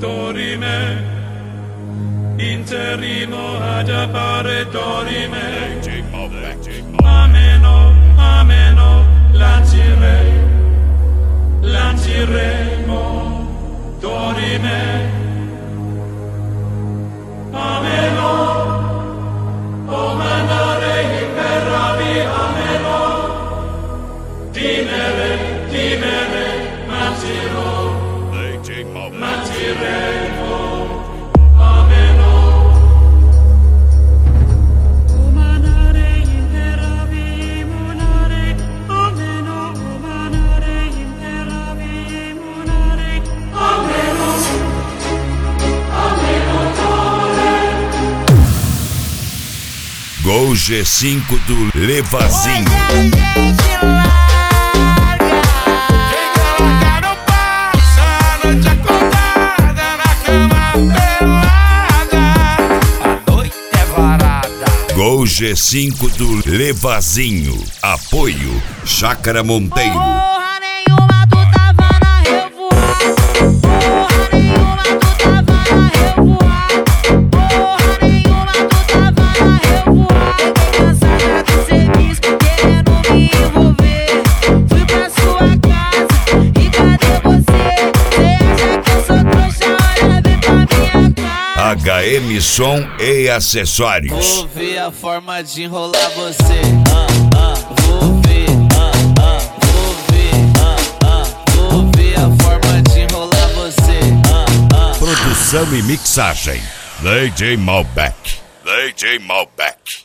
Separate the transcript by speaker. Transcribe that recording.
Speaker 1: dorime, interino ad appare dorime. Ameno, ameno, lanciremo, dorime. Ameno, o mandare imperavi, ameno, dimere, mantiremo, ameno. O manare imperavi, monare, ameno, o manare imperavi, monare, ameno, ameno,
Speaker 2: Gol G5 do Levazinho. Gol G5 do Levazinho. Apoio Chácara Monteiro.
Speaker 3: Porra nenhuma, tu tava na revoada. Porra nenhuma, tu tava na revoada. Porra nenhuma, tu tava na revoada. Fiquei cansada do serviço, querendo me envolver. Fui pra sua casa e cadê você? Cê acha que eu sou trouxa? Olha bem pra minha cara.
Speaker 2: HM Som e Acessórios.
Speaker 4: Vou ver a forma de enrolar você. Vou ver. Vou ver a forma de enrolar você.
Speaker 2: Produção e mixagem DJ Malbec.